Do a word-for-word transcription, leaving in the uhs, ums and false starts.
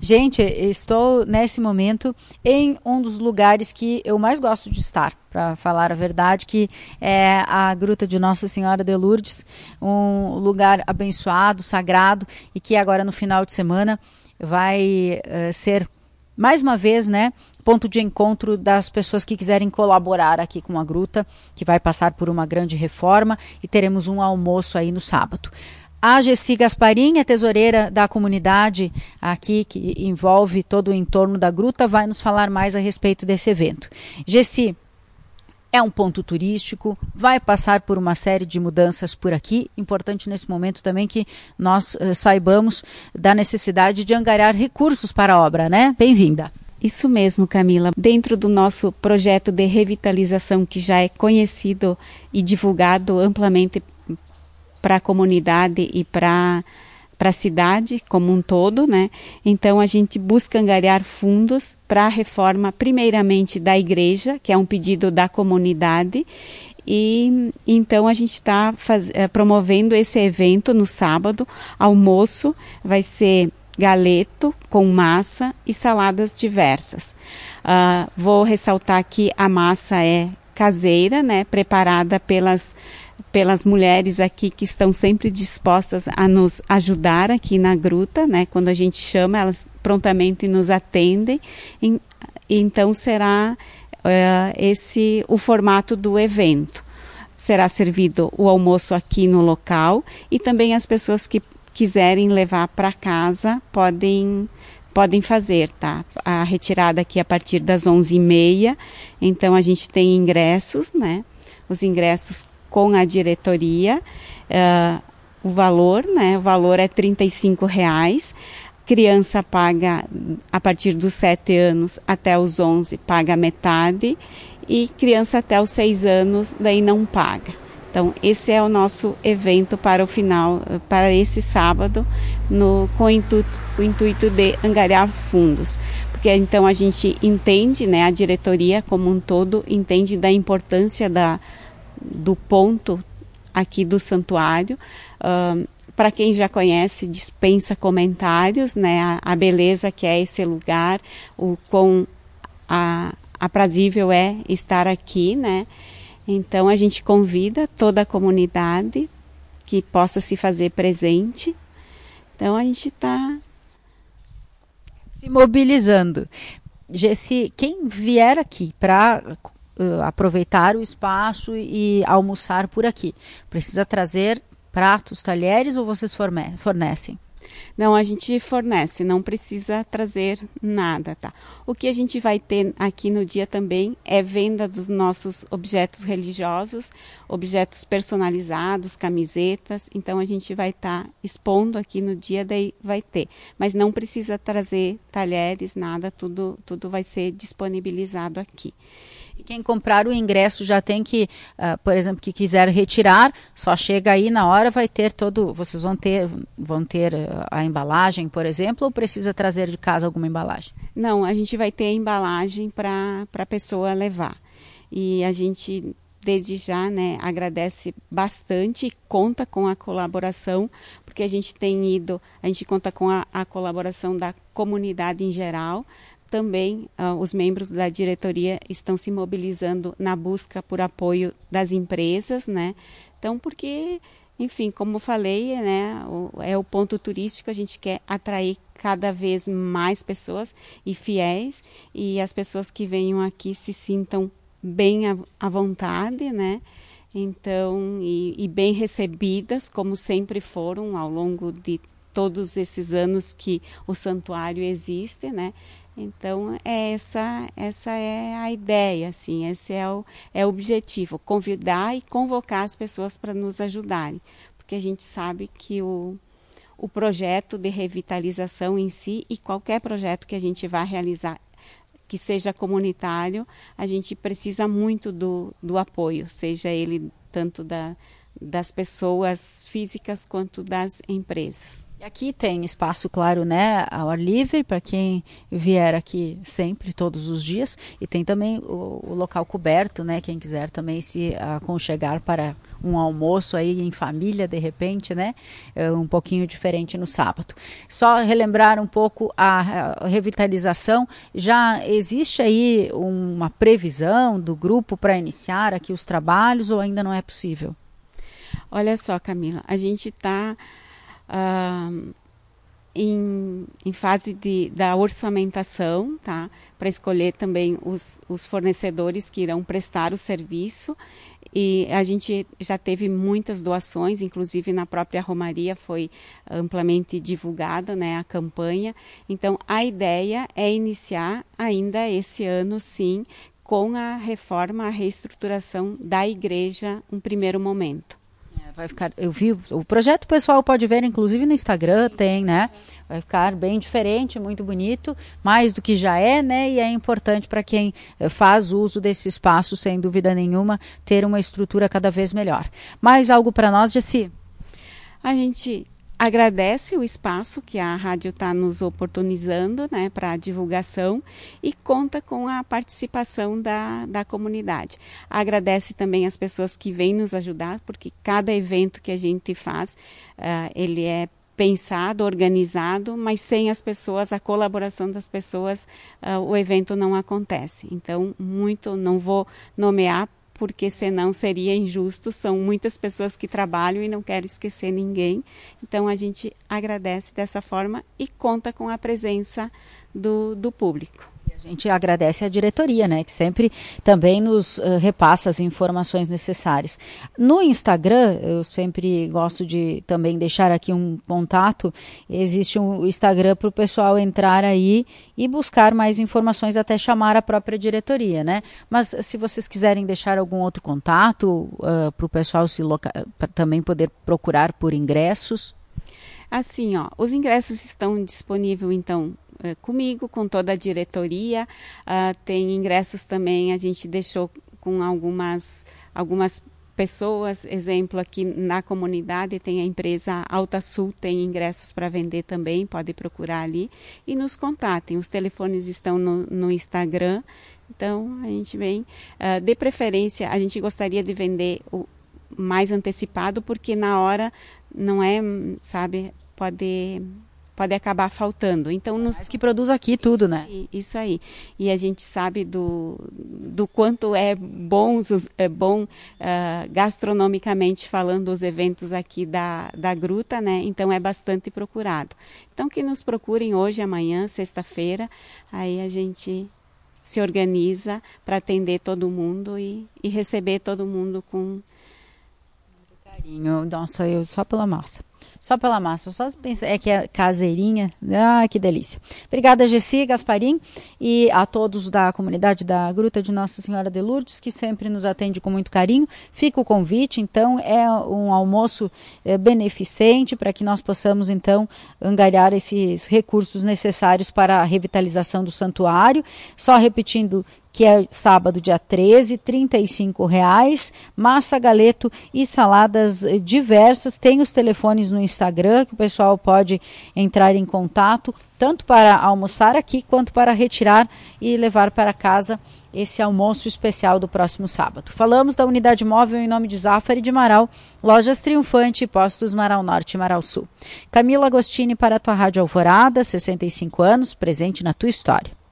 Gente, estou nesse momento em um dos lugares que eu mais gosto de estar, para falar a verdade, que é a Gruta de Nossa Senhora de Lourdes, um lugar abençoado, sagrado, e que agora no final de semana vai uh, ser mais uma vez, né, ponto de encontro das pessoas que quiserem colaborar aqui com a Gruta, que vai passar por uma grande reforma, e teremos um almoço aí no sábado. A Gessi Gasparim, a tesoureira da comunidade aqui, que envolve todo o entorno da Gruta, vai nos falar mais a respeito desse evento. Gessi, é um ponto turístico, vai passar por uma série de mudanças por aqui. Importante nesse momento também que nós uh, saibamos da necessidade de angariar recursos para a obra, né? Bem-vinda. Isso mesmo, Camila. Dentro do nosso projeto de revitalização, que já é conhecido e divulgado amplamente para a comunidade e para para a cidade como um todo, né? Então a gente busca angariar fundos para a reforma, primeiramente da igreja, que é um pedido da comunidade, e então a gente está promovendo esse evento no sábado. Almoço vai ser galeto com massa e saladas diversas. Uh, vou ressaltar que a massa é caseira, né? Preparada pelas pelas mulheres aqui que estão sempre dispostas a nos ajudar aqui na Gruta, né? Quando a gente chama, elas prontamente nos atendem. E, então será uh, esse o formato do evento. Será servido o almoço aqui no local, e também as pessoas que quiserem levar para casa podem podem fazer, tá? A retirada aqui a partir das onze e meia. Então a gente tem ingressos, né? Os ingressos com a diretoria, uh, o valor, né? O valor é trinta e cinco reais. Criança paga a partir dos sete anos até os onze, paga metade, e criança até os seis anos daí não paga. Então esse é o nosso evento para o final, para esse sábado, no, com o intuito, o intuito de angariar fundos. Porque então a gente entende, né? A diretoria como um todo entende da importância da do ponto aqui do santuário. Uh, para quem já conhece, dispensa comentários, né? A, a beleza que é esse lugar, o quão a, aprazível é estar aqui, né? Então a gente convida toda a comunidade que possa se fazer presente. Então a gente está se mobilizando. Gessi, quem vier aqui para Uh, aproveitar o espaço e almoçar por aqui, precisa trazer pratos, talheres, ou vocês forne- fornecem? Não, a gente fornece, não precisa trazer nada, tá? O que a gente vai ter aqui no dia também é venda dos nossos objetos religiosos, objetos personalizados, camisetas. Então a gente vai estar tá expondo aqui no dia, daí vai ter. Mas não precisa trazer talheres, nada, tudo, tudo vai ser disponibilizado aqui. E quem comprar o ingresso já tem que, uh, por exemplo, que quiser retirar, só chega aí na hora, vai ter todo, vocês vão ter, vão ter uh, a embalagem, por exemplo, ou precisa trazer de casa alguma embalagem? Não, a gente vai ter a embalagem para a pessoa levar. E a gente, desde já, né, agradece bastante e conta com a colaboração, porque a gente tem ido, a gente conta com a, a colaboração da comunidade em geral. Também uh, os membros da diretoria estão se mobilizando na busca por apoio das empresas, né? Então, porque, enfim, como eu falei, né, o, é o ponto turístico, a gente quer atrair cada vez mais pessoas e fiéis, e as pessoas que venham aqui se sintam bem à, à vontade, né? Então, e, e bem recebidas, como sempre foram ao longo de todos esses anos que o santuário existe, né? Então, essa, essa é a ideia, assim, esse é o, é o objetivo, convidar e convocar as pessoas para nos ajudarem, porque a gente sabe que o, o projeto de revitalização em si, e qualquer projeto que a gente vá realizar, que seja comunitário, a gente precisa muito do, do apoio, seja ele tanto da, das pessoas físicas quanto das empresas. Aqui tem espaço, claro, né, ao ar livre para quem vier aqui sempre, todos os dias, e tem também o, o local coberto, né, quem quiser também se aconchegar para um almoço aí em família, de repente, né, um pouquinho diferente no sábado. Só relembrar um pouco a, a revitalização, já existe aí uma previsão do grupo para iniciar aqui os trabalhos ou ainda não é possível? Olha só, Camila, a gente está Uh, em, em fase de, da orçamentação, tá? Para escolher também os, os fornecedores que irão prestar o serviço, e a gente já teve muitas doações, inclusive na própria Romaria foi amplamente divulgada, né, a campanha. Então a ideia é iniciar ainda esse ano, sim, com a reforma, a reestruturação da igreja, um primeiro momento. Vai ficar, eu vi o projeto, o pessoal pode ver, inclusive no Instagram tem, né? Vai ficar bem diferente, muito bonito, mais do que já é, né? E é importante para quem faz uso desse espaço, sem dúvida nenhuma, ter uma estrutura cada vez melhor. Mais algo para nós, Jessi? A gente agradece o espaço que a rádio está nos oportunizando, né, para a divulgação, e conta com a participação da, da comunidade. Agradece também as pessoas que vêm nos ajudar, porque cada evento que a gente faz, uh, ele é pensado, organizado, mas sem as pessoas, a colaboração das pessoas, uh, o evento não acontece. Então, muito, não vou nomear, porque senão seria injusto, são muitas pessoas que trabalham e não quero esquecer ninguém. Então a gente agradece dessa forma e conta com a presença do, do público. A gente agradece à diretoria, né, que sempre também nos uh, repassa as informações necessárias. No Instagram, eu sempre gosto de também deixar aqui um contato, existe um Instagram para o pessoal entrar aí e buscar mais informações, até chamar a própria diretoria, né? Mas se vocês quiserem deixar algum outro contato uh, para o pessoal se loca- pra também poder procurar por ingressos. Assim, ó, os ingressos estão disponíveis, então, comigo, com toda a diretoria. Uh, tem ingressos também, a gente deixou com algumas, algumas pessoas, exemplo aqui na comunidade, tem a empresa Alta Sul, tem ingressos para vender também, pode procurar ali e nos contatem. Os telefones estão no, no Instagram, então a gente vem. Uh, de preferência, a gente gostaria de vender o mais antecipado, porque na hora não é, sabe, pode... pode acabar faltando. Então, nos... Mas que produz aqui tudo, isso né? Aí, isso aí. E a gente sabe do, do quanto é bom, é bom uh, gastronomicamente falando, os eventos aqui da, da Gruta, né? Então, é bastante procurado. Então, que nos procurem hoje, amanhã, sexta-feira, aí a gente se organiza para atender todo mundo e, e receber todo mundo com... carinho. Nossa, eu só pela massa. Só pela massa, só pensar, é que é caseirinha, ah, que delícia. Obrigada, Jessi, Gasparim, e a todos da comunidade da Gruta de Nossa Senhora de Lourdes, que sempre nos atende com muito carinho. Fica o convite, então, é um almoço é, beneficente para que nós possamos, então, angariar esses recursos necessários para a revitalização do santuário. Só repetindo, que é sábado, dia treze, trinta e cinco reais, massa, galeto e saladas diversas. Tem os telefones no Instagram, que o pessoal pode entrar em contato, tanto para almoçar aqui, quanto para retirar e levar para casa esse almoço especial do próximo sábado. Falamos da unidade móvel em nome de Zafari de Marau, Lojas Triunfante e Postos Marau Norte e Marau Sul. Camila Agostini para a tua Rádio Alvorada, sessenta e cinco anos, presente na tua história.